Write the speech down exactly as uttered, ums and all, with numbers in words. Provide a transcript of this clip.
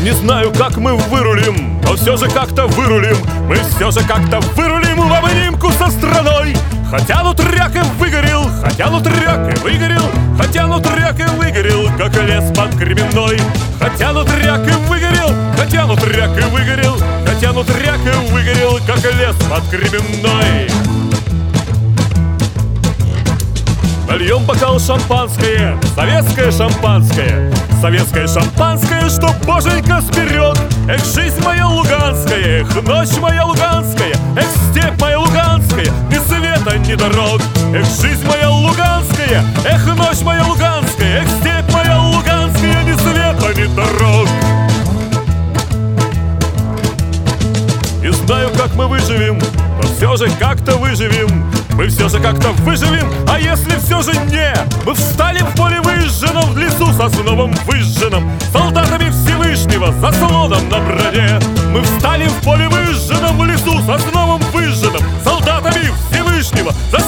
Не знаю, как мы вырулим, но все же как-то вырулим. Мы все же как-то вырулим в обнимку со страной. Хотя нутряк и выгорел, хотя нутряк и выгорел, хотя нутряк и выгорел, как лес под Кременной. Хотя нутряк и выгорел, хотя нутряк и выгорел, хотя нутряк и выгорел, как лес под Кременной. Нальем бокал шампанское, советское шампанское, советское шампанское, что боженька сберет. Эх, жизнь моя луганская, эх, ночь моя луганская, эх, степь моя луганская, ни света, ни дорог. Эх, жизнь моя луганская, эх, ночь моя луганская, эх, степь моя луганская, ни света, ни дорог. Не знаю, как мы выживем, но все же как-то выживем. Мы все же как-то выживем, а если все же не? Мы встали в поле выжженном, в лесу сосновом выжженном, солдатами Всевышнего, заслоном на броне. Мы встали в поле выжженном, в лесу сосновом выжженном, солдатами Всевышнего, заслоном